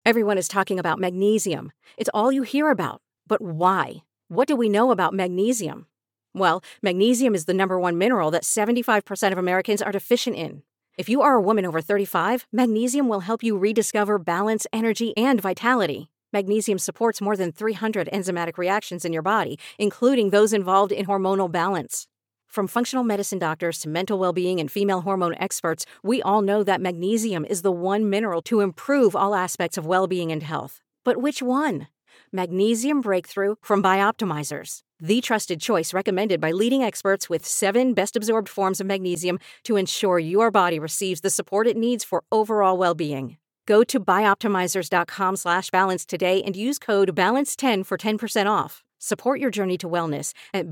Everyone is talking about magnesium. It's all you hear about. But why? What do we know about magnesium? Well, magnesium is the number one mineral that 75% of Americans are deficient in. If you are a woman over 35, magnesium will help you rediscover balance, energy, and vitality. Magnesium supports more than 300 enzymatic reactions in your body, including those involved in hormonal balance. From functional medicine doctors to mental well-being and female hormone experts, we all know that magnesium is the one mineral to improve all aspects of well-being and health. But which one? Magnesium Breakthrough from Bioptimizers, the trusted choice recommended by leading experts with 7 best-absorbed forms of magnesium to ensure your body receives the support it needs for overall well-being. Go to bioptimizers.com/balance today and use code BALANCE10 for 10% off. Support your journey to wellness at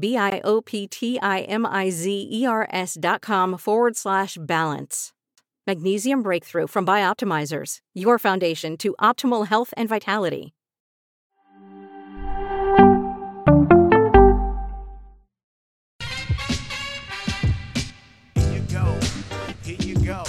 bioptimizers.com/balance. Magnesium Breakthrough from Bioptimizers, your foundation to optimal health and vitality. Here you go.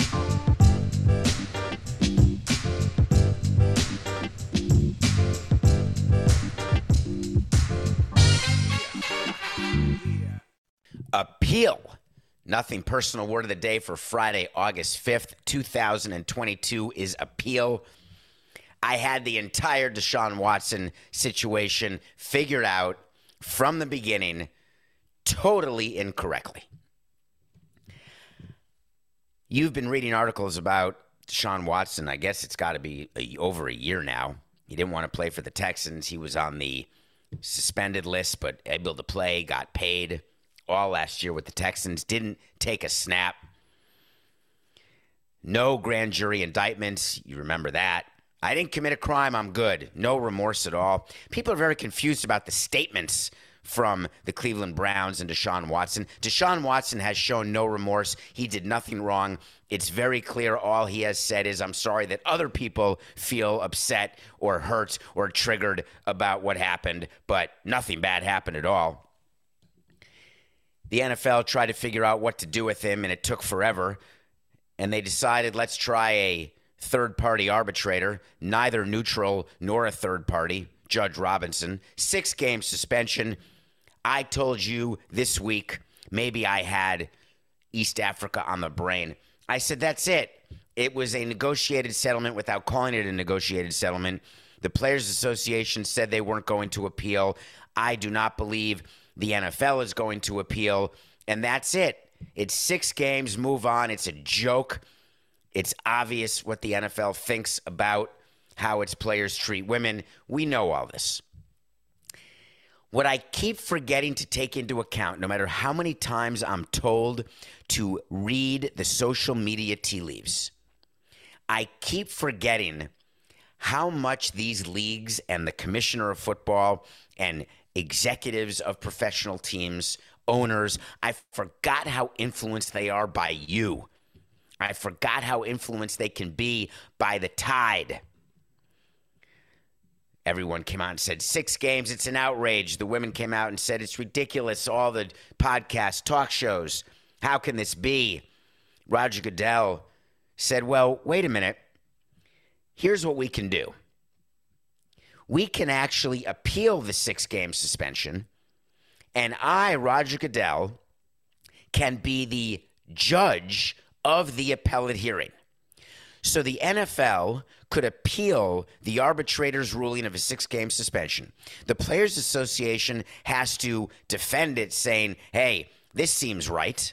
Appeal. Nothing personal. Word of the day for Friday, August 5th, 2022 is appeal. I had the entire Deshaun Watson situation figured out from the beginning totally incorrectly. You've been reading articles about Deshaun Watson. I guess it's got to be over a year now. He didn't want to play for the Texans. He was on the suspended list, but able to play, got paid all last year with the Texans. Didn't take a snap. No grand jury indictments. You remember that. I didn't commit a crime. I'm good. No remorse at all. People are very confused about the statements from the Cleveland Browns and Deshaun Watson. Deshaun Watson has shown no remorse. He did nothing wrong. It's very clear all he has said is, I'm sorry that other people feel upset or hurt or triggered about what happened, but nothing bad happened at all. The NFL tried to figure out what to do with him, and it took forever. And they decided, let's try a third-party arbitrator, neither neutral nor a third party, Judge Robinson. 6-game suspension. I told you this week, maybe I had East Africa on the brain. I said, that's it. It was a negotiated settlement without calling it a negotiated settlement. The Players Association said they weren't going to appeal. I do not believe the NFL is going to appeal. And that's it. It's 6 games, move on. It's a joke. It's obvious what the NFL thinks about how its players treat women. We know all this. What I keep forgetting to take into account, no matter how many times I'm told to read the social media tea leaves, I keep forgetting how much these leagues and the commissioner of football and executives of professional teams, owners, I forgot how influenced they are by you. I forgot how influenced they can be by the tide. Everyone came out and said, 6 games, it's an outrage. The women came out and said, it's ridiculous. All the podcasts, talk shows, how can this be? Roger Goodell said, well, wait a minute. Here's what we can do. We can actually appeal the 6-game suspension, and I, Roger Goodell, can be the judge of the appellate hearing. So the NFL could appeal the arbitrator's ruling of a 6-game suspension. The Players Association has to defend it, saying, hey, this seems right.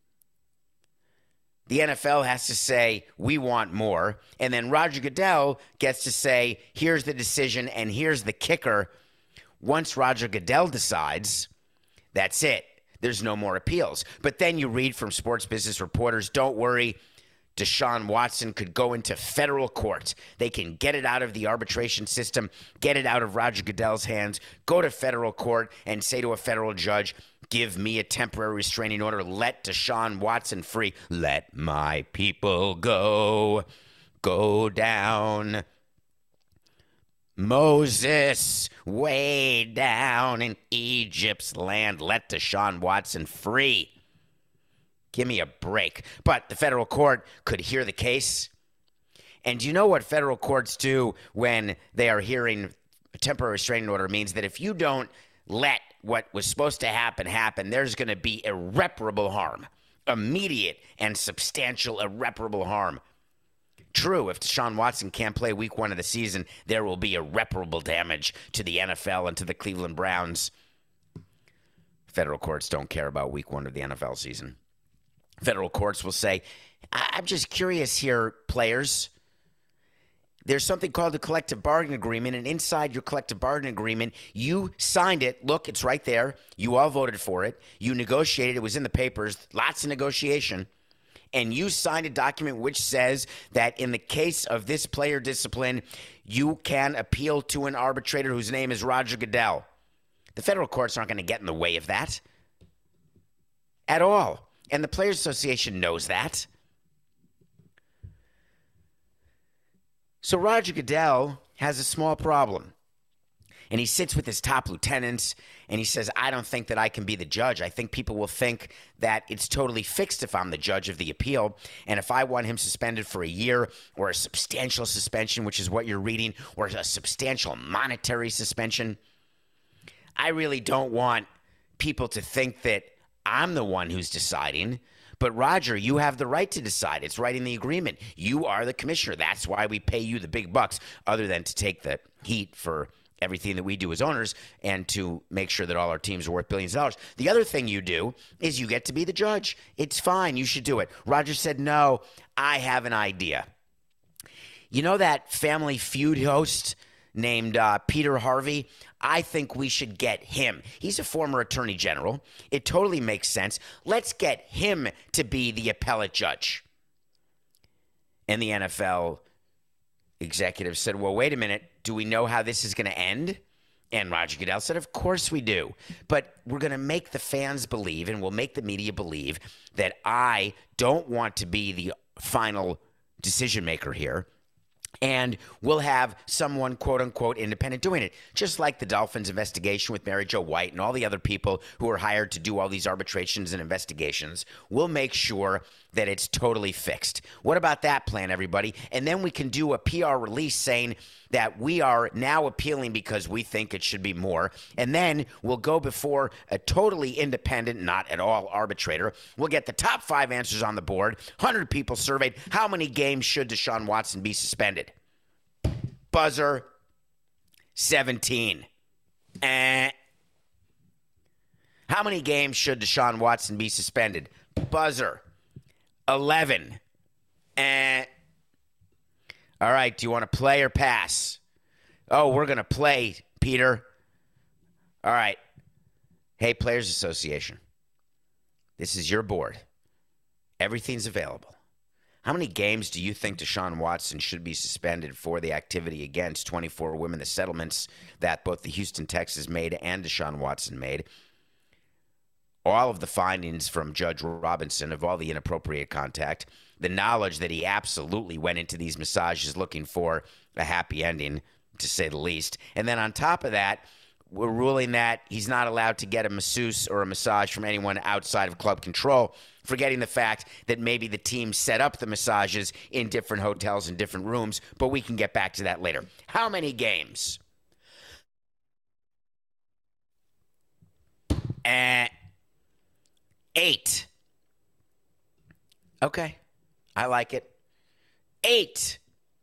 The NFL has to say, we want more. And then Roger Goodell gets to say, here's the decision, and here's the kicker. Once Roger Goodell decides, that's it. There's no more appeals. But then you read from Sports Business Reporters, don't worry, Deshaun Watson could go into federal court. They can get it out of the arbitration system, get it out of Roger Goodell's hands, go to federal court and say to a federal judge, give me a temporary restraining order, let Deshaun Watson free. Let my people go down. Moses, way down in Egypt's land, let Deshaun Watson free. Give me a break. But the federal court could hear the case, And do you know what federal courts do when they are hearing a temporary restraining order? Means that if you don't let what was supposed to happen, there's going to be irreparable harm, immediate and substantial irreparable harm. True, if Deshaun Watson can't play week 1 of the season, there will be irreparable damage to the NFL and to the Cleveland Browns. Federal courts don't care about week 1 of the NFL season. Federal courts will say, I'm just curious here, players. There's something called a collective bargaining agreement, and inside your collective bargaining agreement, you signed it. Look, it's right there. You all voted for it. You negotiated. It was in the papers. Lots of negotiation. And you signed a document which says that in the case of this player discipline, you can appeal to an arbitrator whose name is Roger Goodell. The federal courts aren't going to get in the way of that at all. And the Players Association knows that. So Roger Goodell has a small problem. And he sits with his top lieutenants, and he says, I don't think that I can be the judge. I think people will think that it's totally fixed if I'm the judge of the appeal. And if I want him suspended for a year or a substantial suspension, which is what you're reading, or a substantial monetary suspension, I really don't want people to think that I'm the one who's deciding. But Roger, you have the right to decide. It's right in the agreement. You are the commissioner. That's why we pay you the big bucks, other than to take the heat for everything that we do as owners and to make sure that all our teams are worth billions of dollars. The other thing you do is you get to be the judge. It's fine. You should do it. Roger said, no, I have an idea. You know that Family Feud host named Peter Harvey? I think we should get him. He's a former attorney general. It totally makes sense. Let's get him to be the appellate judge. And the NFL executive said, well, wait a minute. Do we know how this is going to end? And Roger Goodell said, of course we do. But we're going to make the fans believe, and we'll make the media believe, that I don't want to be the final decision maker here. And we'll have someone, quote unquote, independent doing it. Just like the Dolphins investigation with Mary Jo White and all the other people who are hired to do all these arbitrations and investigations. We'll make sure that it's totally fixed. What about that plan, everybody? And then we can do a PR release saying that we are now appealing because we think it should be more. And then we'll go before a totally independent, not at all arbitrator. We'll get the top 5 answers on the board. 100 people surveyed. How many games should Deshaun Watson be suspended? Buzzer, 17. How many games should Deshaun Watson be suspended? Buzzer, 11. All right, do you want to play or pass? Oh, we're going to play, Peter. All right. Hey, Players Association. This is your board. Everything's available. How many games do you think Deshaun Watson should be suspended for the activity against 24 women, the settlements that both the Houston Texans made and Deshaun Watson made? All of the findings from Judge Robinson of all the inappropriate contact, the knowledge that he absolutely went into these massages looking for a happy ending, to say the least. And then on top of that, we're ruling that he's not allowed to get a masseuse or a massage from anyone outside of club control, forgetting the fact that maybe the team set up the massages in different hotels and different rooms, but we can get back to that later. How many games? 8. Okay. I like it. 8.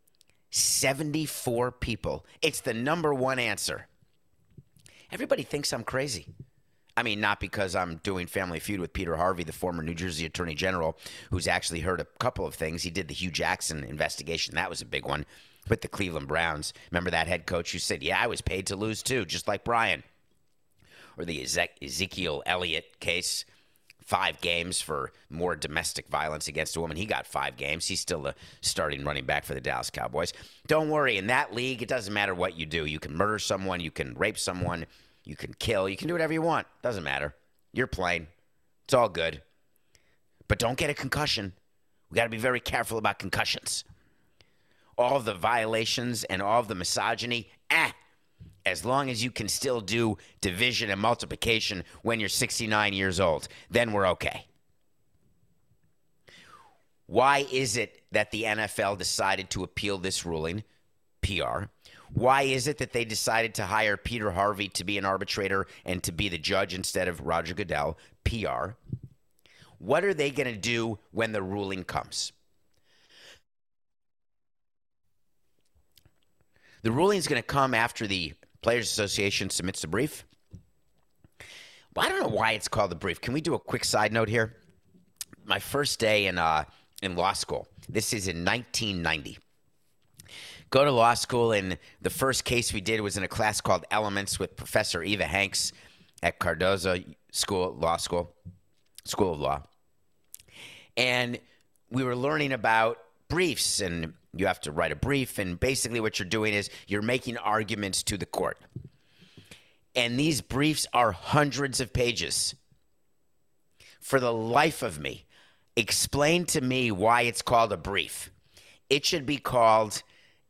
74 people. It's the number one answer. Everybody thinks I'm crazy. I mean, not because I'm doing Family Feud with Peter Harvey, the former New Jersey Attorney General, who's actually heard a couple of things. He did the Hugh Jackson investigation. That was a big one with the Cleveland Browns. Remember that head coach who said, yeah, I was paid to lose too, just like Brian. Or the Ezekiel Elliott case. 5 games for more domestic violence against a woman. He got 5 games. He's still the starting running back for the Dallas Cowboys. Don't worry. In that league, it doesn't matter what you do. You can murder someone. You can rape someone. You can kill. You can do whatever you want. Doesn't matter. You're playing. It's all good. But don't get a concussion. We got to be very careful about concussions. All of the violations and all of the misogyny, as long as you can still do division and multiplication when you're 69 years old, then we're okay. Why is it that the NFL decided to appeal this ruling? PR. Why is it that they decided to hire Peter Harvey to be an arbitrator and to be the judge instead of Roger Goodell? PR. What are they going to do when the ruling comes? The ruling is going to come after the Players Association submits a brief. Well, I don't know why it's called a brief. Can we do a quick side note here? My first day in law school. This is in 1990. Go to law school, and the first case we did was in a class called Elements with Professor Eva Hanks at Cardozo School of Law. And we were learning about briefs, and you have to write a brief, and basically what you're doing is you're making arguments to the court. And these briefs are hundreds of pages. For the life of me, explain to me why it's called a brief. It should be called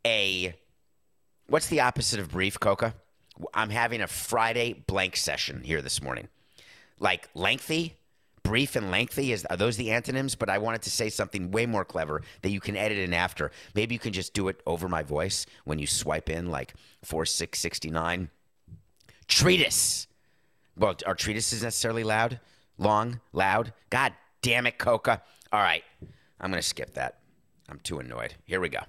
what's the opposite of brief, Coca? I'm having a Friday blank session here this morning. Like lengthy, brief and lengthy, are those the antonyms? But I wanted to say something way more clever that you can edit in after. Maybe you can just do it over my voice when you swipe in like 4669. Treatise. Well, are treatises necessarily loud? Long? Loud? God damn it, Coca. All right. I'm going to skip that. I'm too annoyed. Here we go.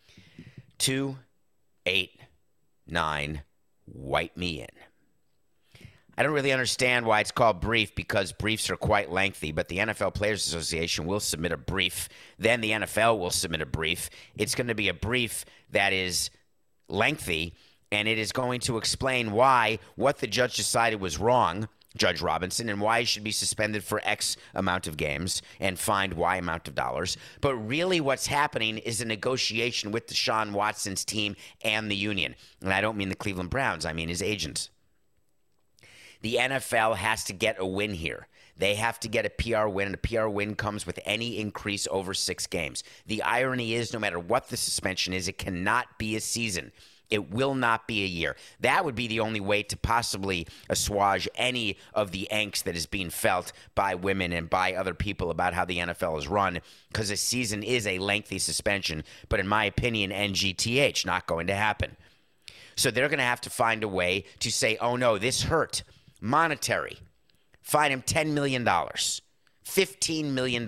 2, 8, 9, wipe me in. I don't really understand why it's called brief, because briefs are quite lengthy, but the NFL Players Association will submit a brief. Then the NFL will submit a brief. It's going to be a brief that is lengthy, and it is going to explain why what the judge decided was wrong, Judge Robinson, and why he should be suspended for X amount of games and fined Y amount of dollars. But really what's happening is a negotiation with Deshaun Watson's team and the union. And I don't mean the Cleveland Browns. I mean his agents. The NFL has to get a win here. They have to get a PR win, and a PR win comes with any increase over 6 games. The irony is, no matter what the suspension is, it cannot be a season. It will not be a year. That would be the only way to possibly assuage any of the angst that is being felt by women and by other people about how the NFL is run, because a season is a lengthy suspension. But in my opinion, NGTH, not going to happen. So they're going to have to find a way to say, oh no, this hurt. Monetary. Fine him $10 million. $15 million.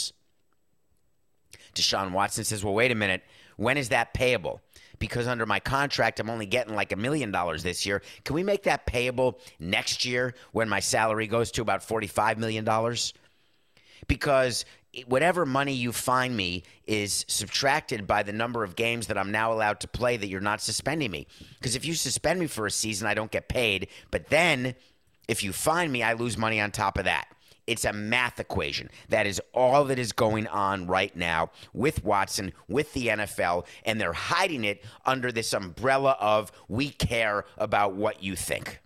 Deshaun Watson says, well, wait a minute. When is that payable? Because under my contract, I'm only getting like $1 million this year. Can we make that payable next year when my salary goes to about $45 million? Because whatever money you fine me is subtracted by the number of games that I'm now allowed to play that you're not suspending me. Because if you suspend me for a season, I don't get paid. But then if you fine me, I lose money on top of that. It's a math equation. That is all that is going on right now with Watson, with the NFL, and they're hiding it under this umbrella of we care about what you think.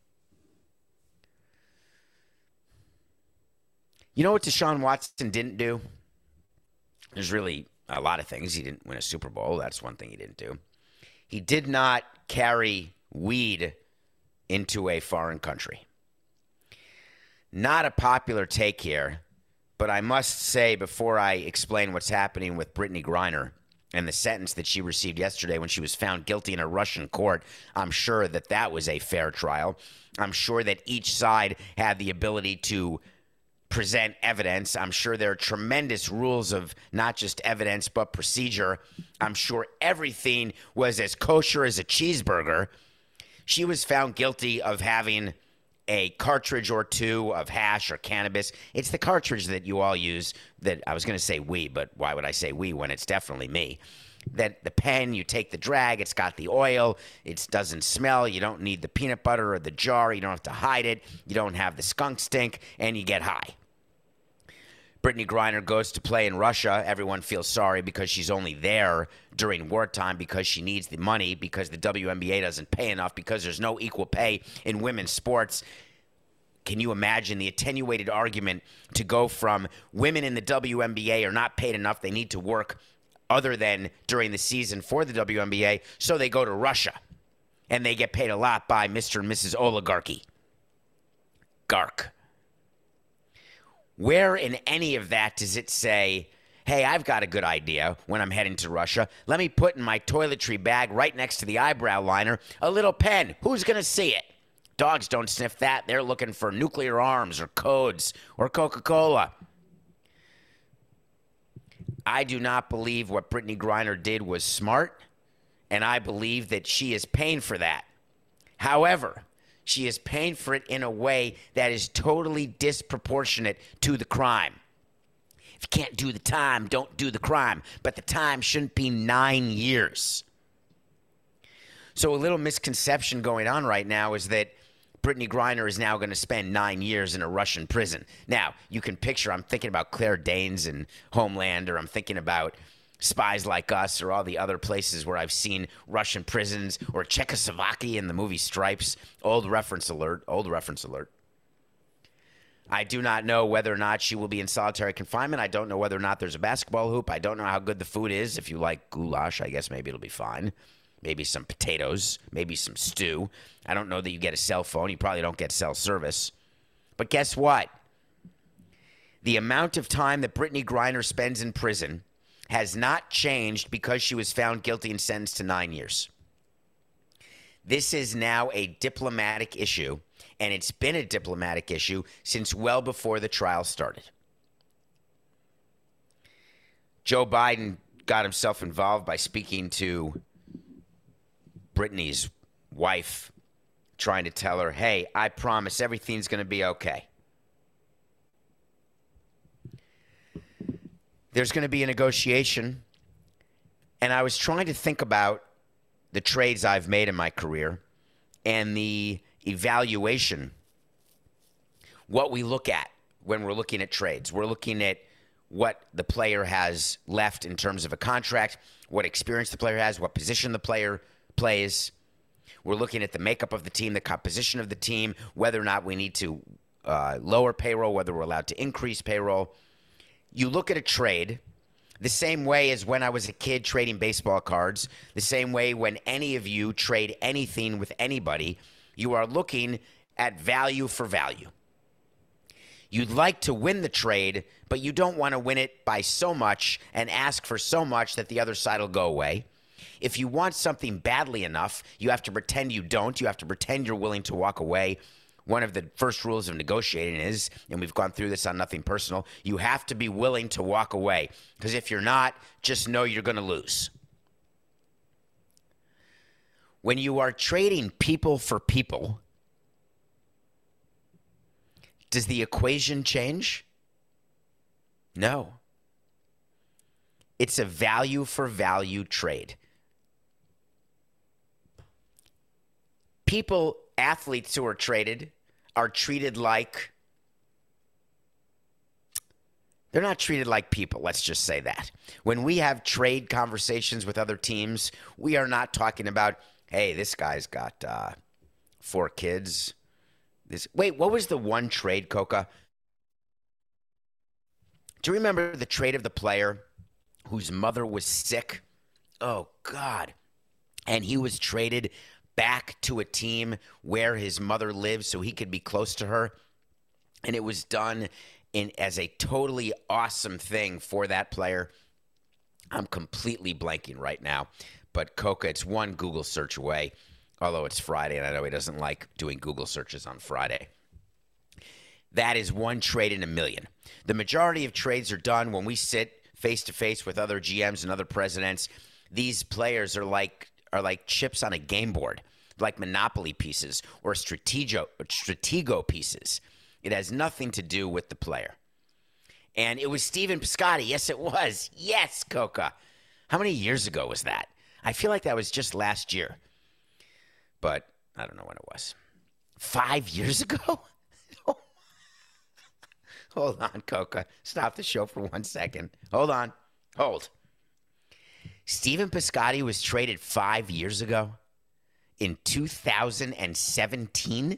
You know what Deshaun Watson didn't do? There's really a lot of things. He didn't win a Super Bowl. That's one thing he didn't do. He did not carry weed into a foreign country. Not a popular take here, but I must say before I explain what's happening with Brittany Griner and the sentence that she received yesterday when she was found guilty in a Russian court, I'm sure that that was a fair trial. I'm sure that each side had the ability to present evidence. I'm sure there are tremendous rules of not just evidence but procedure. I'm sure everything was as kosher as a cheeseburger. She was found guilty of having a cartridge or two of hash or cannabis. It's the cartridge that you all use that I was going to say we, but why would I say we when it's definitely me? That the pen, you take the drag, it's got the oil, it doesn't smell, you don't need the peanut butter or the jar, you don't have to hide it, you don't have the skunk stink, and you get high. Brittany Griner goes to play in Russia. Everyone feels sorry because she's only there during wartime because she needs the money, because the WNBA doesn't pay enough, because there's no equal pay in women's sports. Can you imagine the attenuated argument to go from women in the WNBA are not paid enough, they need to work other than during the season for the WNBA, so they go to Russia and they get paid a lot by Mr. and Mrs. Oligarchy. Gark. Where in any of that does it say, Hey, I've got a good idea when I'm heading to Russia. Let me put in my toiletry bag right next to the eyebrow liner a little pen. Who's going to see it? Dogs don't sniff that. They're looking for nuclear arms or codes or Coca-Cola. I do not believe what Brittany Griner did was smart, and I believe that she is paying for that. However, she is paying for it in a way that is totally disproportionate to the crime. If you can't do the time, don't do the crime. But the time shouldn't be 9 years. So a little misconception going on right now is that Brittany Griner is now going to spend 9 years in a Russian prison. Now, you can picture, I'm thinking about Claire Danes and Homeland, or I'm thinking about Spies Like Us, or all the other places where I've seen Russian prisons, or Czechoslovakia in the movie Stripes. Old reference alert. I do not know whether or not she will be in solitary confinement. I don't know whether or not there's a basketball hoop. I don't know how good the food is. If you like goulash, I guess maybe it'll be fine. Maybe some potatoes, maybe some stew. I don't know that you get a cell phone. You probably don't get cell service. But guess what? The amount of time that Brittany Griner spends in prison has not changed because she was found guilty and sentenced to 9 years. This is now a diplomatic issue, and it's been a diplomatic issue since well before the trial started. Joe Biden got himself involved by speaking to Brittany's wife, trying to tell her, hey, I promise everything's going to be okay. There's going to be a negotiation, and I was trying to think about the trades I've made in my career and the evaluation, what we look at when we're looking at trades. We're looking at what the player has left in terms of a contract, what experience the player has, what position the player plays. We're looking at the makeup of the team, the composition of the team, whether or not we need to lower payroll, whether we're allowed to increase payroll. You look at a trade the same way as when I was a kid trading baseball cards, the same way when any of you trade anything with anybody, you are looking at value for value. You'd like to win the trade, but you don't want to win it by so much and ask for so much that the other side will go away. If you want something badly enough, you have to pretend you don't. You have to pretend you're willing to walk away. One of the first rules of negotiating is, and we've gone through this on Nothing Personal, you have to be willing to walk away. Because if you're not, just know you're going to lose. When you are trading people for people, does the equation change? No. It's a value for value trade. People, athletes who are traded, are treated like, they're not treated like people, let's just say that. When we have trade conversations with other teams, we are not talking about, hey, this guy's got 4 kids. Wait, what was the one trade, Coca? Do you remember the trade of the player whose mother was sick? Oh, God. And he was traded back to a team where his mother lives so he could be close to her. And it was done as a totally awesome thing for that player. I'm completely blanking right now. But Coca, it's one Google search away, although it's Friday, and I know he doesn't like doing Google searches on Friday. That is one trade in a million. The majority of trades are done when we sit face-to-face with other GMs and other presidents. These players are like chips on a game board, like Monopoly pieces or Stratego pieces. It has nothing to do with the player. And it was Stephen Piscotty. Yes, it was. Yes, Coca. How many years ago was that? I feel like that was just last year. But I don't know when it was. 5 years ago? Hold on, Coca. Stop the show for 1 second. Hold on. Hold. Stephen Piscotty was traded 5 years ago in 2017.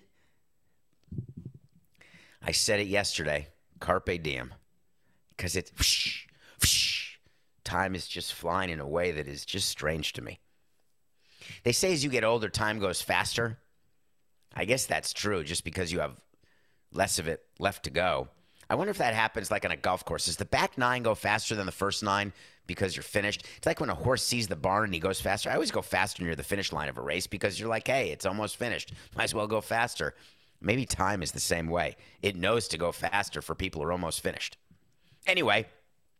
I said it yesterday. Carpe diem. Because it's time is just flying in a way that is just strange to me. They say as you get older, time goes faster. I guess that's true just because you have less of it left to go. I wonder if that happens like on a golf course. Does the back 9 go faster than the first 9 because you're finished? It's like when a horse sees the barn and he goes faster. I always go faster near the finish line of a race because you're like, hey, it's almost finished. Might as well go faster. Maybe time is the same way. It knows to go faster for people who are almost finished. Anyway,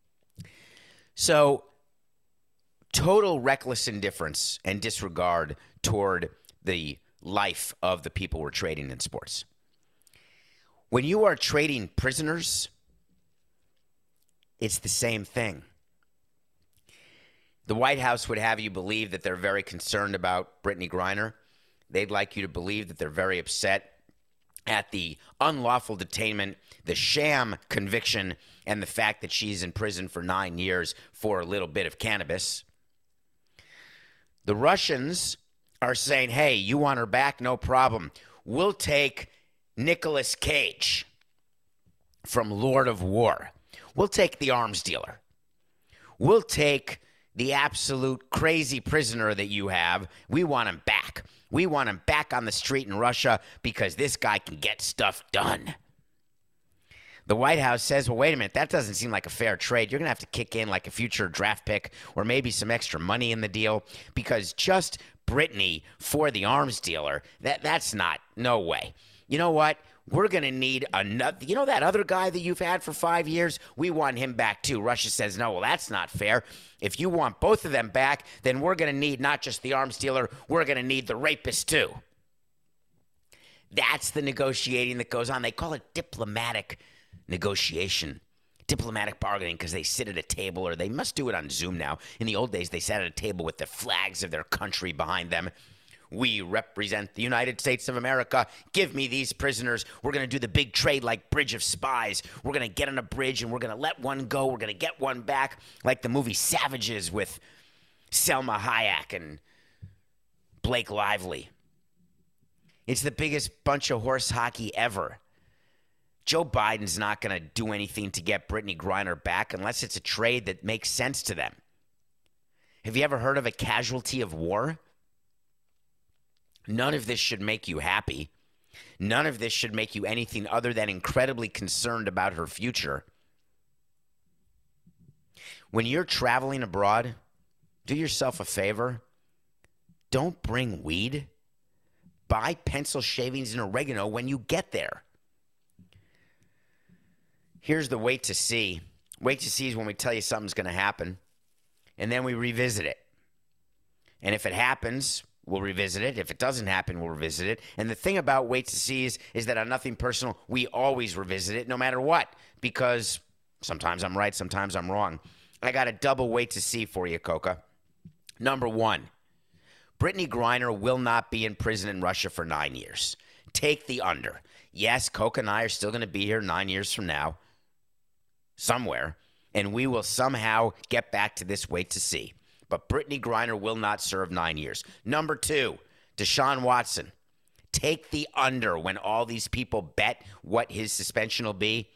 so total reckless indifference and disregard toward the life of the people we're trading in sports. When you are trading prisoners, it's the same thing. The White House would have you believe that they're very concerned about Brittany Griner. They'd like you to believe that they're very upset at the unlawful detainment, the sham conviction, and the fact that she's in prison for 9 years for a little bit of cannabis. The Russians are saying, hey, you want her back? No problem. We'll take Nicolas Cage from Lord of War. We'll take the arms dealer. We'll take the absolute crazy prisoner that you have. We want him back. We want him back on the street in Russia because this guy can get stuff done. The White House says, well, wait a minute, that doesn't seem like a fair trade. You're going to have to kick in like a future draft pick or maybe some extra money in the deal because just Brittany for the arms dealer, that's not, no way. You know what? We're going to need another, you know that other guy that you've had for 5 years? We want him back too. Russia says, no, well, that's not fair. If you want both of them back, then we're going to need not just the arms dealer, we're going to need the rapist too. That's the negotiating that goes on. They call it diplomatic negotiation, diplomatic bargaining, because they sit at a table, or they must do it on Zoom now. In the old days, they sat at a table with the flags of their country behind them. We represent the United States of America. Give me these prisoners. We're going to do the big trade like Bridge of Spies. We're going to get on a bridge and we're going to let one go. We're going to get one back, like the movie Savages with Selma Hayek and Blake Lively. It's the biggest bunch of horse hockey ever. Joe Biden's not going to do anything to get Brittany Griner back unless it's a trade that makes sense to them. Have you ever heard of a casualty of war? None of this should make you happy. None of this should make you anything other than incredibly concerned about her future. When you're traveling abroad, do yourself a favor. Don't bring weed. Buy pencil shavings and oregano when you get there. Here's the wait to see. Wait to see is when we tell you something's going to happen, and then we revisit it. And if it happens, we'll revisit it. If it doesn't happen, we'll revisit it. And the thing about wait to see is that on Nothing Personal, we always revisit it no matter what, because sometimes I'm right, sometimes I'm wrong. I got a double wait to see for you, Coca. Number one, Brittany Griner will not be in prison in Russia for 9 years. Take the under. Yes, Coca and I are still going to be here 9 years from now, somewhere, and we will somehow get back to this wait to see. But Brittany Griner will not serve 9 years. Number two, Deshaun Watson. Take the under when all these people bet what his suspension will be.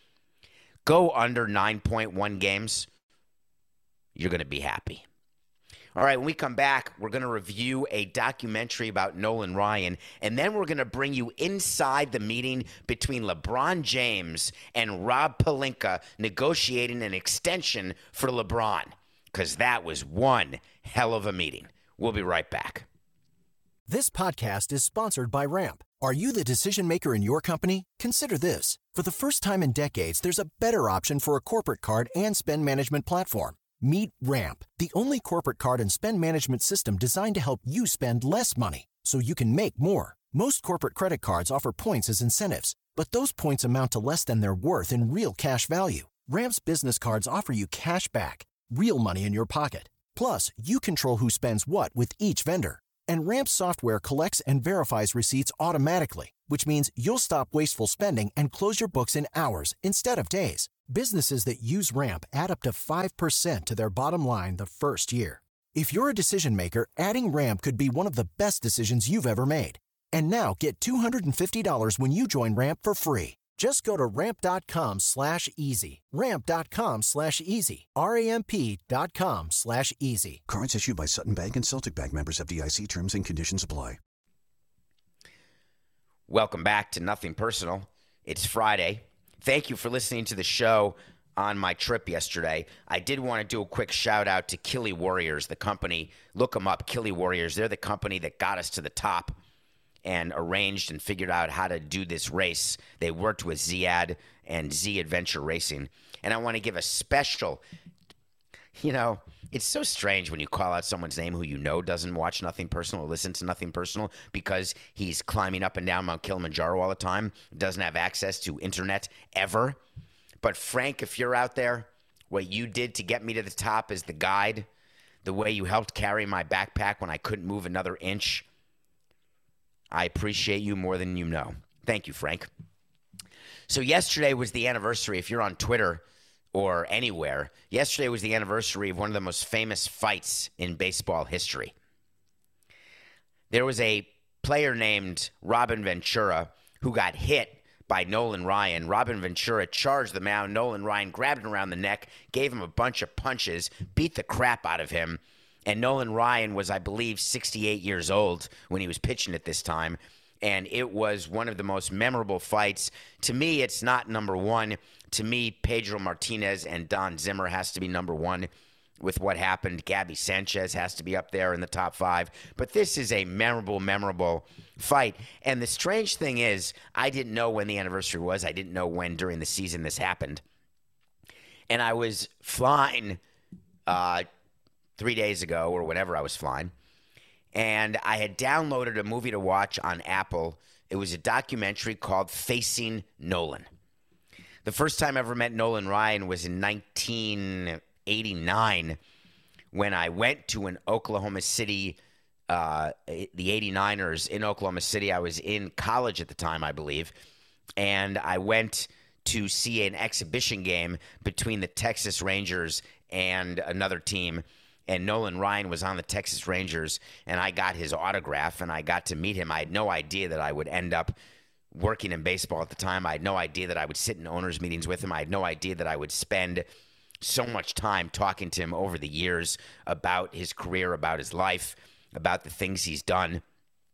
Go under 9.1 games. You're going to be happy. All right, when we come back, we're going to review a documentary about Nolan Ryan, and then we're going to bring you inside the meeting between LeBron James and Rob Pelinka negotiating an extension for LeBron, because that was one hell of a meeting. We'll be right back. This podcast is sponsored by Ramp. Are you the decision maker in your company? Consider this. For the first time in decades, there's a better option for a corporate card and spend management platform. Meet Ramp, the only corporate card and spend management system designed to help you spend less money so you can make more. Most corporate credit cards offer points as incentives, but those points amount to less than their worth in real cash value. Ramp's business cards offer you cash back, real money in your pocket. Plus, you control who spends what with each vendor. And Ramp's software collects and verifies receipts automatically, which means you'll stop wasteful spending and close your books in hours instead of days. Businesses that use Ramp add up to 5% to their bottom line the first year. If you're a decision maker, adding Ramp could be one of the best decisions you've ever made. And now get $250 when you join Ramp for free. Just go to ramp.com/easy. Ramp.com/easy. RAMP.com/easy. Cards issued by Sutton Bank and Celtic Bank, members FDIC. Terms and conditions apply. Welcome back to Nothing Personal. It's Friday. Thank you for listening to the show on my trip yesterday. I did want to do a quick shout out to Kili Warriors, the company. Look them up, Kili Warriors. They're the company that got us to the top and arranged and figured out how to do this race. They worked with Ziad and Z Adventure Racing. And I want to give a special, it's so strange when you call out someone's name who you know doesn't watch Nothing Personal or listen to Nothing Personal because he's climbing up and down Mount Kilimanjaro all the time, doesn't have access to internet ever. But Frank, if you're out there, what you did to get me to the top as the guide, the way you helped carry my backpack when I couldn't move another inch, I appreciate you more than you know. Thank you, Frank. So yesterday was the anniversary, if you're on Twitter or anywhere, yesterday was the anniversary of one of the most famous fights in baseball history. There was a player named Robin Ventura who got hit by Nolan Ryan. Robin Ventura charged the mound. Nolan Ryan grabbed him around the neck, gave him a bunch of punches, beat the crap out of him. And Nolan Ryan was, I believe, 68 years old when he was pitching at this time. And it was one of the most memorable fights. To me, it's not number one. To me, Pedro Martinez and Don Zimmer has to be number one with what happened. Gabby Sanchez has to be up there in the top five. But this is a memorable fight. And the strange thing is, I didn't know when the anniversary was. I didn't know when during the season this happened. And I was flying 3 days ago or whatever I was flying. And I had downloaded a movie to watch on Apple. It was a documentary called Facing Nolan. The first time I ever met Nolan Ryan was in 1989 when I went to an Oklahoma City, the 89ers in Oklahoma City. I was in college at the time, I believe, and I went to see an exhibition game between the Texas Rangers and another team. And Nolan Ryan was on the Texas Rangers, and I got his autograph, and I got to meet him. I had no idea that I would end up working in baseball at the time. I had no idea that I would sit in owners' meetings with him. I had no idea that I would spend so much time talking to him over the years about his career, about his life, about the things he's done.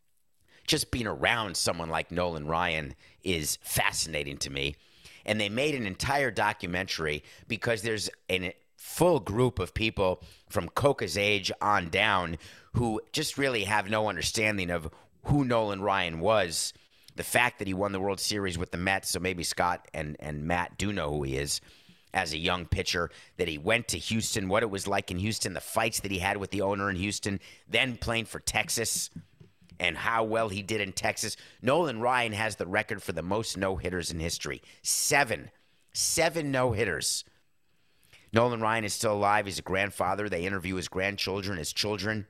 Just being around someone like Nolan Ryan is fascinating to me. And they made an entire documentary because there's a full group of people from Coca's age on down who just really have no understanding of who Nolan Ryan was. The fact that he won the World Series with the Mets, so maybe Scott and Matt do know who he is as a young pitcher, that he went to Houston, what it was like in Houston, the fights that he had with the owner in Houston, then playing for Texas, and how well he did in Texas. Nolan Ryan has the record for the most no-hitters in history. Seven no-hitters. Nolan Ryan is still alive. He's a grandfather. They interview his grandchildren, his children.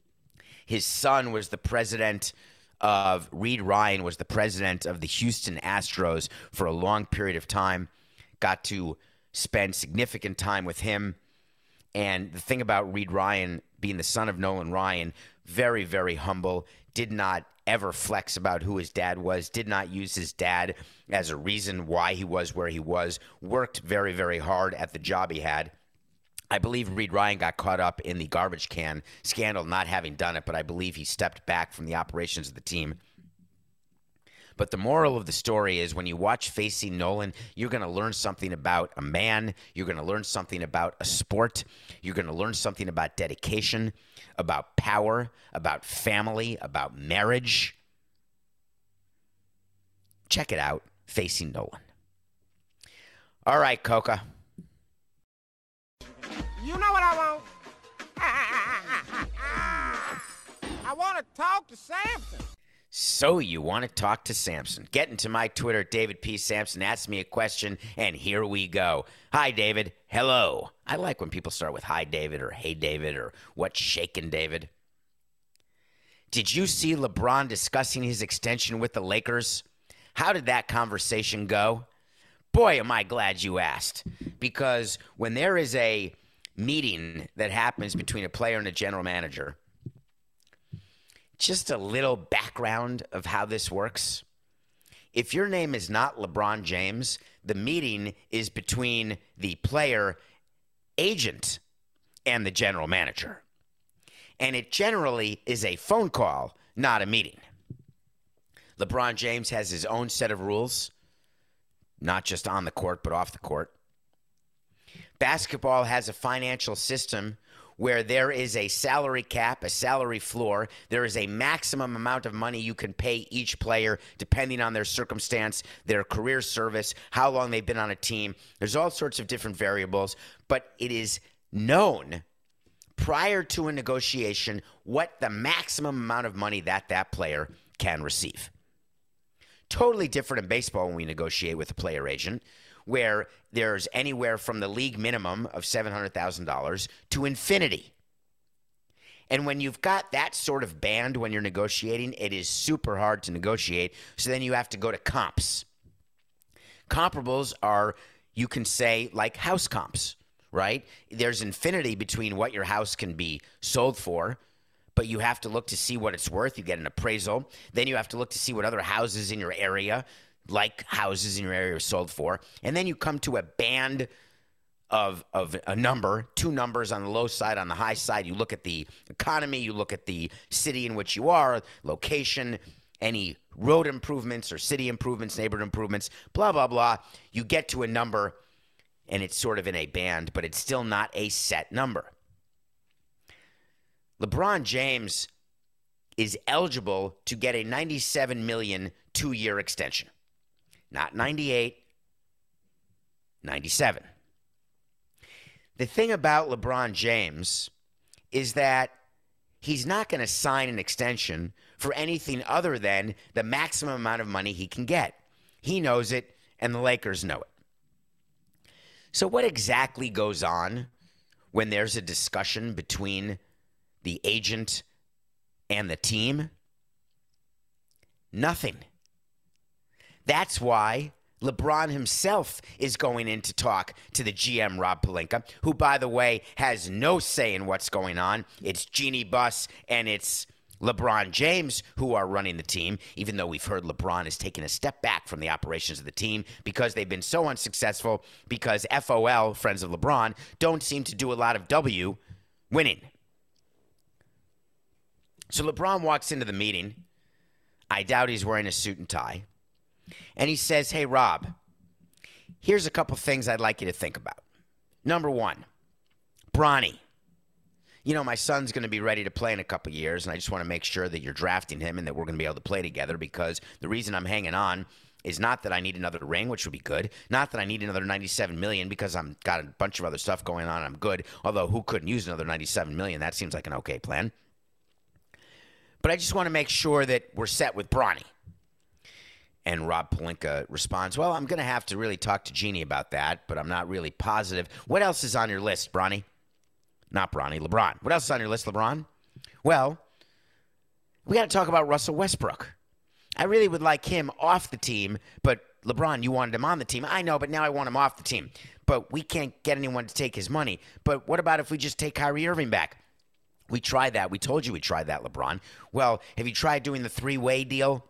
His son was the president of, Reed Ryan was the president of the Houston Astros for a long period of time. Got to spend significant time with him. And the thing about Reed Ryan being the son of Nolan Ryan, very, very humble, did not ever flex about who his dad was, did not use his dad as a reason why he was where he was, worked very, very hard at the job he had. I believe Reed Ryan got caught up in the garbage can scandal, not having done it, but I believe he stepped back from the operations of the team. But the moral of the story is when you watch Facing Nolan, you're going to learn something about a man. You're going to learn something about a sport. You're going to learn something about dedication, about power, about family, about marriage. Check it out, Facing Nolan. All right, Coca. You know what I want? I want to talk to Samson. So you want to talk to Samson. Get into my Twitter, David P. Samson. Ask me a question, and here we go. Hi, David. Hello. I like when people start with hi, David, or hey, David, or what's shaking, David. Did you see LeBron discussing his extension with the Lakers? How did that conversation go? Boy, am I glad you asked. Because when there is a meeting that happens between a player and a general manager, just a little background of how this works. If your name is not LeBron James, the meeting is between the player agent and the general manager. And it generally is a phone call, not a meeting. LeBron James has his own set of rules. not just on the court, but off the court. Basketball has a financial system where there is a salary cap, a salary floor. There is a maximum amount of money you can pay each player depending on their circumstance, their career service, how long they've been on a team. There's all sorts of different variables, but it is known prior to a negotiation what the maximum amount of money that player can receive. Totally different in baseball when we negotiate with a player agent, where there's anywhere from the league minimum of $700,000 to infinity. And when you've got that sort of band when you're negotiating, it is super hard to negotiate. So then you have to go to comps. Comparables are, you can say, like house comps, right? There's infinity between what your house can be sold for, but you have to look to see what it's worth. You get an appraisal. Then you have to look to see what other houses in your area, like houses in your area, are sold for. And then you come to a band of a number, two numbers on the low side, on the high side. You look at the economy, you look at the city in which you are, location, any road improvements or city improvements, neighborhood improvements, blah, blah, blah. You get to a number, and it's sort of in a band, but it's still not a set number. LeBron James is eligible to get a $97 million two-year extension. Not 98, 97. The thing about LeBron James is that he's not going to sign an extension for anything other than the maximum amount of money he can get. He knows it, and the Lakers know it. So what exactly goes on when there's a discussion between the agent and the team? Nothing. That's why LeBron himself is going in to talk to the GM, Rob Pelinka, who, by the way, has no say in what's going on. It's Jeannie Buss and it's LeBron James who are running the team, even though we've heard LeBron has taken a step back from the operations of the team because they've been so unsuccessful, because FOL, Friends of LeBron, don't seem to do a lot of W winning. So LeBron walks into the meeting. I doubt he's wearing a suit and tie. And he says, hey, Rob, here's a couple things I'd like you to think about. Number one, Bronny. You know, my son's going to be ready to play in a couple years, and I just want to make sure that you're drafting him and that we're going to be able to play together, because the reason I'm hanging on is not that I need another ring, which would be good, not that I need another $97 million because I've got a bunch of other stuff going on and I'm good, although who couldn't use another $97 million? That seems like an okay plan. But I just want to make sure that we're set with Bronny. And Rob Pelinka responds, well, I'm going to have to really talk to Jeannie about that, but I'm not really positive. What else is on your list, Bronny? Not Bronny, LeBron. What else is on your list, LeBron? Well, we got to talk about Russell Westbrook. I really would like him off the team, but LeBron, you wanted him on the team. I know, but now I want him off the team. But we can't get anyone to take his money. But what about if we just take Kyrie Irving back? We tried that. We told you we tried that, LeBron. Well, have you tried doing the three-way deal?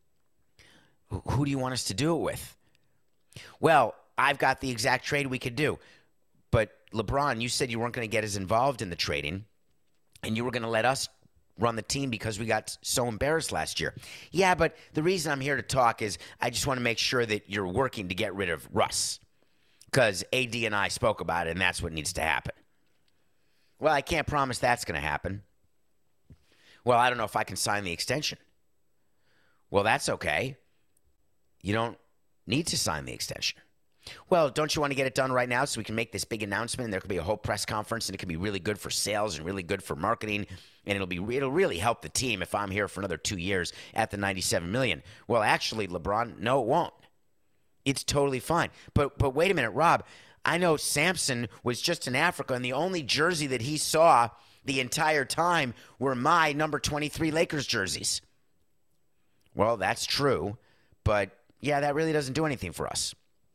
Who do you want us to do it with? Well, I've got the exact trade we could do. But LeBron, you said you weren't going to get as involved in the trading, and you were going to let us run the team because we got so embarrassed last year. Yeah, but the reason I'm here to talk is I just want to make sure that you're working to get rid of Russ, because AD and I spoke about it, and that's what needs to happen. Well, I can't promise that's going to happen. Well, I don't know if I can sign the extension. Well, that's okay. You don't need to sign the extension. Well, don't you want to get it done right now so we can make this big announcement and there could be a whole press conference and it could be really good for sales and really good for marketing and it'll really help the team if I'm here for another 2 years at the $97 million. Well, actually, LeBron, no, it won't. It's totally fine. But wait a minute, Rob. I know Samson was just in Africa and the only jersey that he saw the entire time were my number 23 Lakers jerseys. Well, that's true, but yeah, that really doesn't do anything for us.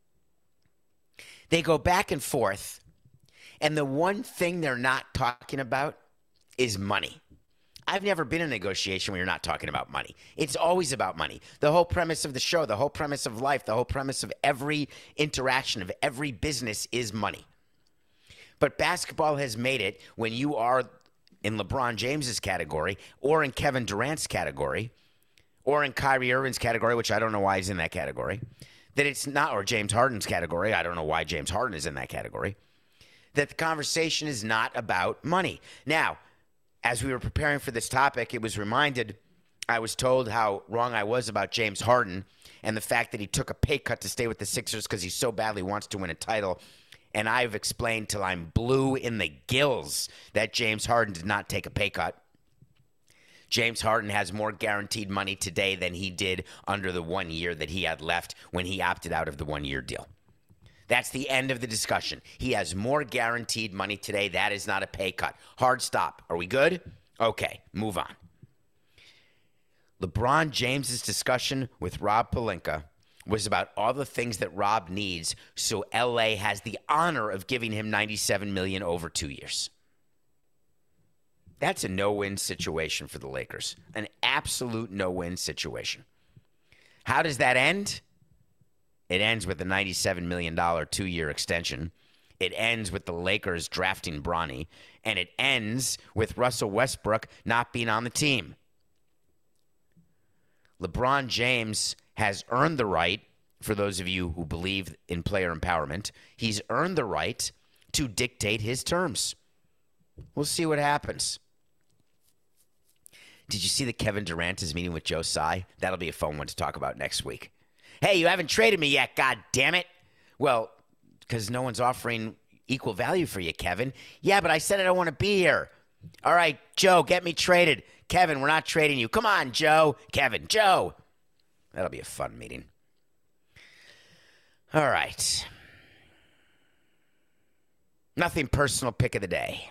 They go back and forth, and the one thing they're not talking about is money. I've never been in a negotiation where you're not talking about money. It's always about money. The whole premise of the show, the whole premise of life, the whole premise of every interaction, of every business is money. But basketball has made it, when you are in LeBron James's category or in Kevin Durant's category or in Kyrie Irving's category, which I don't know why he's in that category, that it's not, or James Harden's category. I don't know why James Harden is in that category. That the conversation is not about money. Now, as we were preparing for this topic, I was told how wrong I was about James Harden and the fact that he took a pay cut to stay with the Sixers because he so badly wants to win a title. And I've explained till I'm blue in the gills that James Harden did not take a pay cut. James Harden has more guaranteed money today than he did under the 1 year that he had left when he opted out of the 1 year deal. That's the end of the discussion. He has more guaranteed money today. That is not a pay cut. Hard stop. Are we good? Okay, move on. LeBron James's discussion with Rob Pelinka was about all the things that Rob needs so LA has the honor of giving him $97 million over 2 years. That's a no-win situation for the Lakers. An absolute no-win situation. How does that end? It ends with a $97 million 2-year extension. It ends with the Lakers drafting Bronny. And it ends with Russell Westbrook not being on the team. LeBron James has earned the right, for those of you who believe in player empowerment, he's earned the right to dictate his terms. We'll see what happens. Did you see that Kevin Durant is meeting with Joe Tsai? That'll be a fun one to talk about next week. Hey, you haven't traded me yet, god damn it. Well, because no one's offering equal value for you, Kevin. Yeah, but I said I don't want to be here. All right, Joe, get me traded. Kevin, we're not trading you. Come on, Joe. Kevin, Joe. That'll be a fun meeting. All right. Nothing personal pick of the day.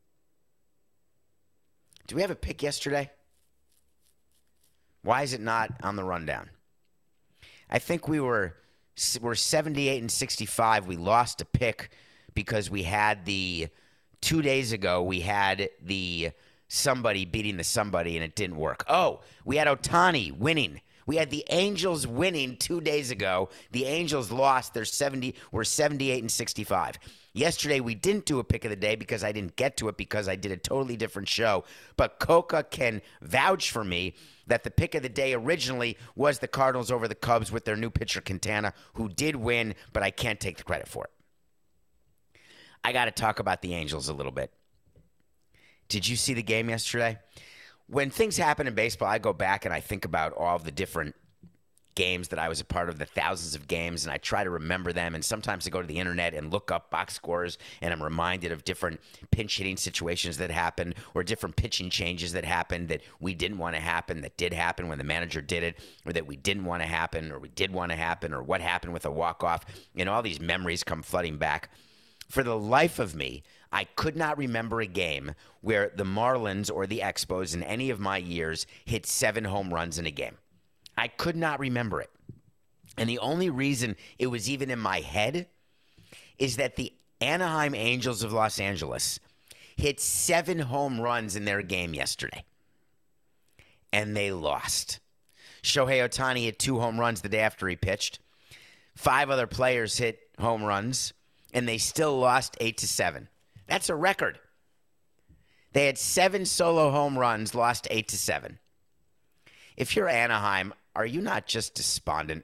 Do we have a pick yesterday? Why is it not on the rundown? I think we're 78 and 65. We lost a pick because we had 2 days ago, we had the somebody beating the somebody and it didn't work. Oh, we had Ohtani winning. We had the Angels winning 2 days ago. The Angels lost. We're 78 and 65. Yesterday, we didn't do a pick of the day because I didn't get to it because I did a totally different show. But Coca can vouch for me that the pick of the day originally was the Cardinals over the Cubs with their new pitcher, Quintana, who did win, but I can't take the credit for it. I got to talk about the Angels a little bit. Did you see the game yesterday? When things happen in baseball, I go back and I think about all of the different games that I was a part of, the thousands of games, and I try to remember them. And sometimes I go to the internet and look up box scores, and I'm reminded of different pinch hitting situations that happened or different pitching changes that happened that we didn't want to happen, that did happen when the manager did it, or that we didn't want to happen, or we did want to happen, or what happened with a walk-off. And all these memories come flooding back. For the life of me, I could not remember a game where the Marlins or the Expos in any of my years hit 7 home runs in a game. I could not remember it. And the only reason it was even in my head is that the Anaheim Angels of Los Angeles hit 7 home runs in their game yesterday. And they lost. Shohei Ohtani hit 2 home runs the day after he pitched. 5 other players hit home runs, and they still lost 8-7. That's a record. They had 7 solo home runs, lost 8-7. If you're Anaheim, are you not just despondent?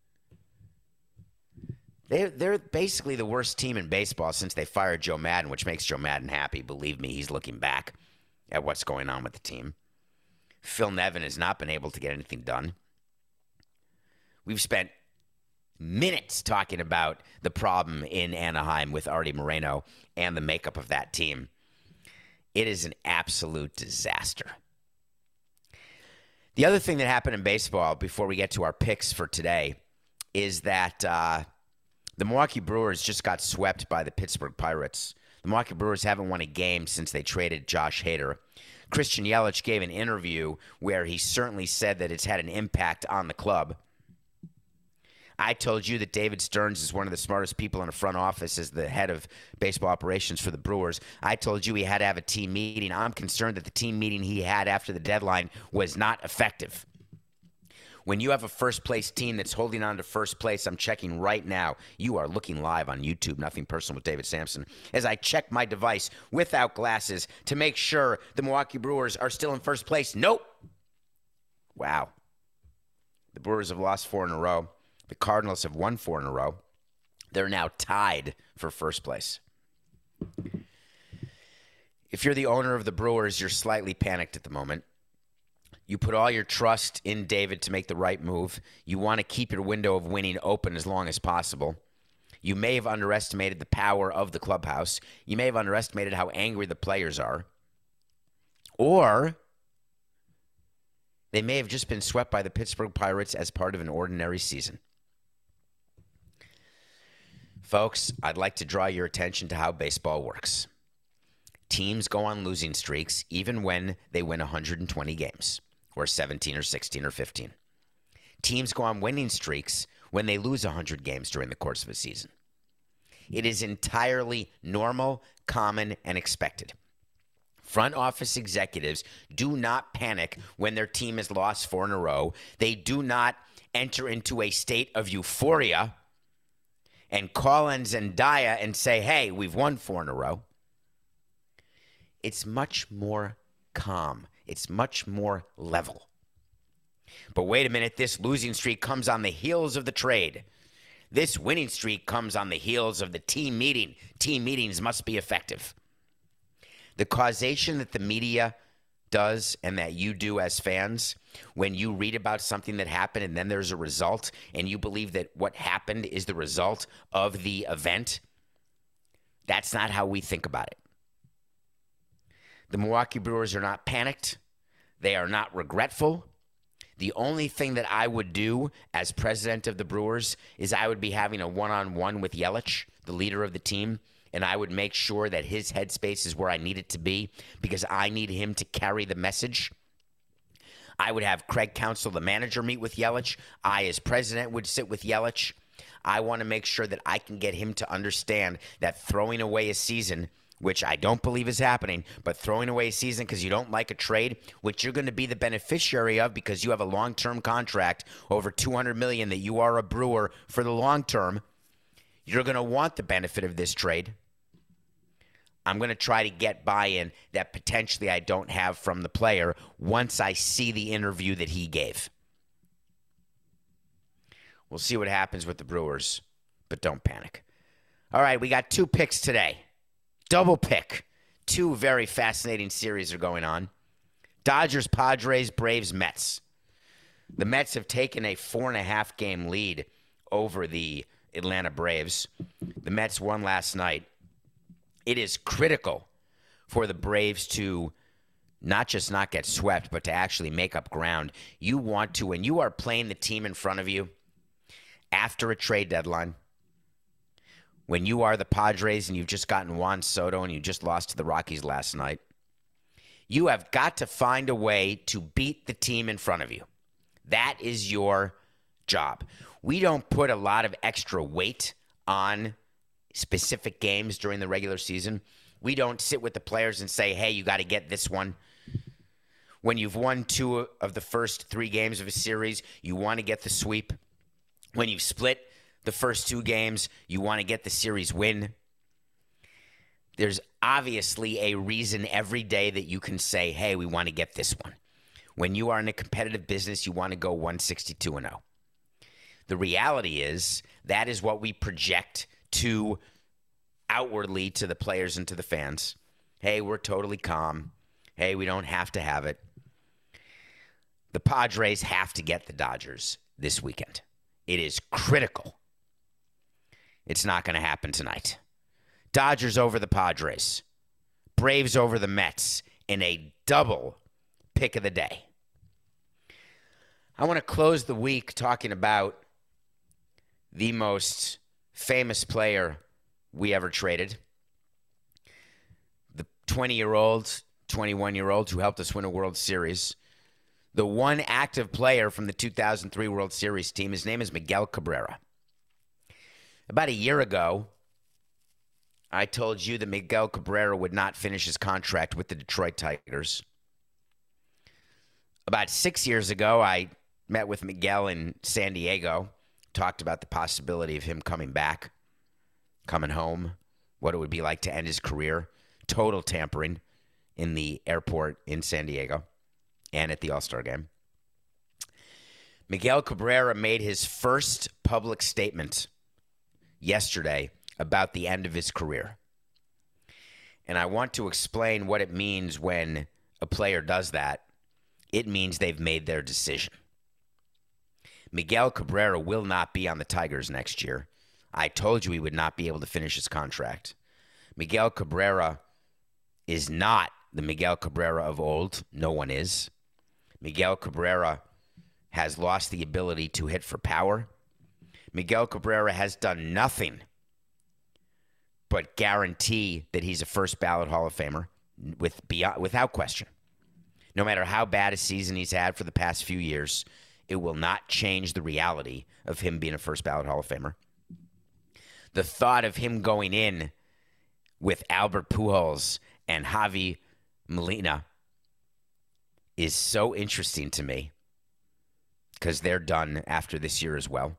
They're basically the worst team in baseball since they fired Joe Maddon, which makes Joe Maddon happy. Believe me, he's looking back at what's going on with the team. Phil Nevin has not been able to get anything done. We've spent minutes talking about the problem in Anaheim with Artie Moreno and the makeup of that team. It is an absolute disaster. The other thing that happened in baseball before we get to our picks for today is that the Milwaukee Brewers just got swept by the Pittsburgh Pirates. The Milwaukee Brewers haven't won a game since they traded Josh Hader. Christian Yelich gave an interview where he certainly said that it's had an impact on the club. I told you that David Stearns is one of the smartest people in the front office as the head of baseball operations for the Brewers. I told you he had to have a team meeting. I'm concerned that the team meeting he had after the deadline was not effective. When you have a first-place team that's holding on to first place, I'm checking right now. You are looking live on YouTube, Nothing Personal with David Sampson, as I check my device without glasses to make sure the Milwaukee Brewers are still in first place. Nope. Wow. The Brewers have lost 4 in a row. The Cardinals have won 4 in a row. They're now tied for first place. If you're the owner of the Brewers, you're slightly panicked at the moment. You put all your trust in David to make the right move. You want to keep your window of winning open as long as possible. You may have underestimated the power of the clubhouse. You may have underestimated how angry the players are. Or they may have just been swept by the Pittsburgh Pirates as part of an ordinary season. Folks, I'd like to draw your attention to how baseball works. Teams go on losing streaks even when they win 120 games, or 17 or 16 or 15. Teams go on winning streaks when they lose 100 games during the course of a season. It is entirely normal, common, and expected. Front office executives do not panic when their team has lost 4 in a row. They do not enter into a state of euphoria and call in Zendaya and say, hey, we've won 4 in a row. It's much more calm. It's much more level. But wait a minute, this losing streak comes on the heels of the trade. This winning streak comes on the heels of the team meeting. Team meetings must be effective. The causation that the media does and that you do as fans, when you read about something that happened and then there's a result and you believe that what happened is the result of the event, that's not how we think about it. The Milwaukee Brewers are not panicked. They are not regretful. The only thing that I would do as president of the Brewers is I would be having a one-on-one with Yelich, the leader of the team, and I would make sure that his headspace is where I need it to be because I need him to carry the message. I would have Craig Counsell, the manager, meet with Yelich. I, as president, would sit with Yelich. I want to make sure that I can get him to understand that throwing away a season, which I don't believe is happening, but throwing away a season because you don't like a trade, which you're going to be the beneficiary of because you have a long-term contract over $200 million that you are a Brewer for the long term, you're going to want the benefit of this trade. I'm going to try to get buy-in that potentially I don't have from the player once I see the interview that he gave. We'll see what happens with the Brewers, but don't panic. All right, we got 2 picks today. Double pick. 2 very fascinating series are going on. Dodgers, Padres, Braves, Mets. The Mets have taken a 4.5 game lead over the Atlanta Braves. The Mets won last night. It is critical for the Braves to not just not get swept, but to actually make up ground. You want to, when you are playing the team in front of you after a trade deadline, when you are the Padres and you've just gotten Juan Soto and you just lost to the Rockies last night, you have got to find a way to beat the team in front of you. That is your job. We don't put a lot of extra weight on specific games during the regular season. We don't sit with the players and say, hey, you got to get this one. When you've won 2 of the first 3 games of a series, you want to get the sweep. When you've split the first 2 games, you want to get the series win. There's obviously a reason every day that you can say, hey, we want to get this one. When you are in a competitive business, you want to go 162-0. The reality is that is what we project to outwardly to the players and to the fans. Hey, we're totally calm. Hey, we don't have to have it. The Padres have to get the Dodgers this weekend. It is critical. It's not going to happen tonight. Dodgers over the Padres. Braves over the Mets in a double pick of the day. I want to close the week talking about the most famous player we ever traded. The 20-year-old, 21-year-old who helped us win a World Series. The one active player from the 2003 World Series team. His name is Miguel Cabrera. About a year ago, I told you that Miguel Cabrera would not finish his contract with the Detroit Tigers. About 6 years ago, I met with Miguel in San Diego, talked about the possibility of him coming back, coming home, what it would be like to end his career. Total tampering in the airport in San Diego and at the All-Star game. Miguel Cabrera made his first public statement yesterday about the end of his career. And I want to explain what it means when a player does that. It means they've made their decision. Miguel Cabrera will not be on the Tigers next year. I told you he would not be able to finish his contract. Miguel Cabrera is not the Miguel Cabrera of old. No one is. Miguel Cabrera has lost the ability to hit for power. Miguel Cabrera has done nothing but guarantee that he's a first ballot Hall of Famer without question. No matter how bad a season he's had for the past few years, it will not change the reality of him being a first ballot Hall of Famer. The thought of him going in with Albert Pujols and Javi Molina is so interesting to me because they're done after this year as well.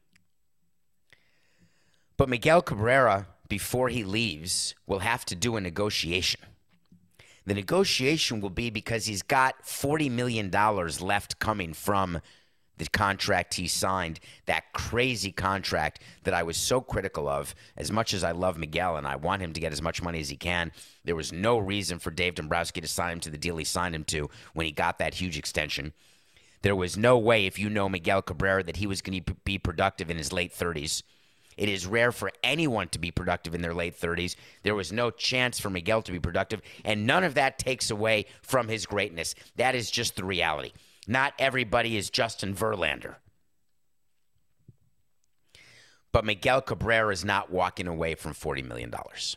But Miguel Cabrera, before he leaves, will have to do a negotiation. The negotiation will be because he's got $40 million left coming from the contract he signed, that crazy contract that I was so critical of. As much as I love Miguel and I want him to get as much money as he can, there was no reason for Dave Dombrowski to sign him to the deal he signed him to when he got that huge extension. There was no way, if you know Miguel Cabrera, that he was going to be productive in his late 30s. It is rare for anyone to be productive in their late 30s. There was no chance for Miguel to be productive, and none of that takes away from his greatness. That is just the reality. Not everybody is Justin Verlander. But Miguel Cabrera is not walking away from $40 million.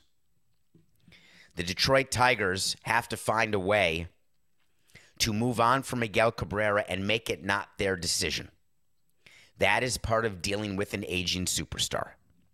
The Detroit Tigers have to find a way to move on from Miguel Cabrera and make it not their decision. That is part of dealing with an aging superstar.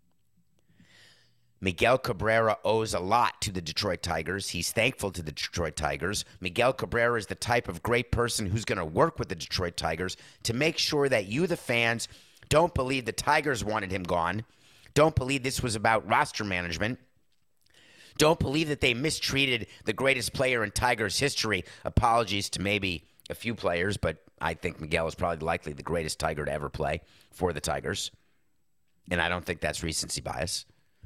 Miguel Cabrera owes a lot to the Detroit Tigers. He's thankful to the Detroit Tigers. Miguel Cabrera is the type of great person who's going to work with the Detroit Tigers to make sure that you, the fans, don't believe the Tigers wanted him gone. Don't believe this was about roster management. Don't believe that they mistreated the greatest player in Tigers history. Apologies to maybe a few players, but I think Miguel is probably likely the greatest Tiger to ever play for the Tigers. And I don't think that's recency bias.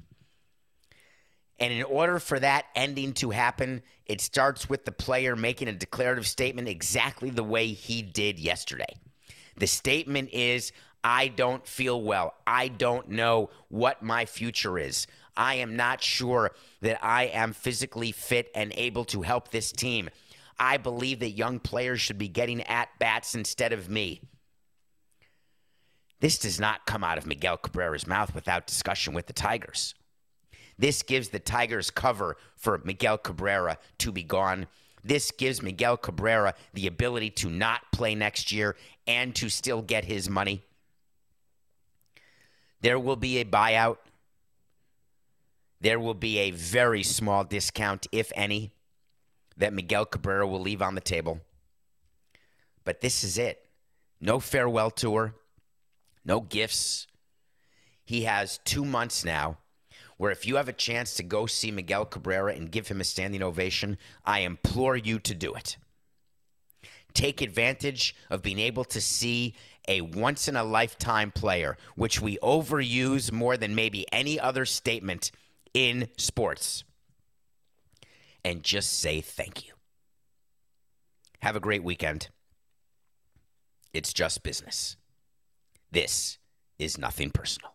And in order for that ending to happen, it starts with the player making a declarative statement exactly the way he did yesterday. The statement is, I don't feel well. I don't know what my future is. I am not sure that I am physically fit and able to help this team. I believe that young players should be getting at-bats instead of me. This does not come out of Miguel Cabrera's mouth without discussion with the Tigers. This gives the Tigers cover for Miguel Cabrera to be gone. This gives Miguel Cabrera the ability to not play next year and to still get his money. There will be a buyout. There will be a very small discount, if any, that Miguel Cabrera will leave on the table. But this is it. No farewell tour. No gifts. He has 2 months now where if you have a chance to go see Miguel Cabrera and give him a standing ovation, I implore you to do it. Take advantage of being able to see a once-in-a-lifetime player, which we overuse more than maybe any other statement in sports, and just say thank you. Have a great weekend. It's just business. This is nothing personal.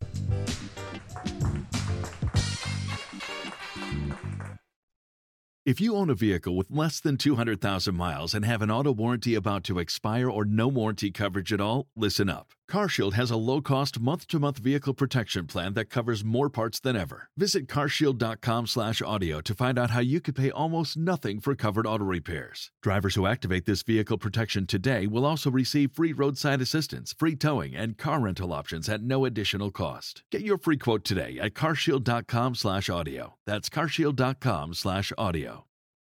If you own a vehicle with less than 200,000 miles and have an auto warranty about to expire or no warranty coverage at all, listen up. CarShield has a low-cost month-to-month vehicle protection plan that covers more parts than ever. Visit carshield.com/audio to find out how you could pay almost nothing for covered auto repairs. Drivers who activate this vehicle protection today will also receive free roadside assistance, free towing, and car rental options at no additional cost. Get your free quote today at carshield.com/audio. That's carshield.com/audio.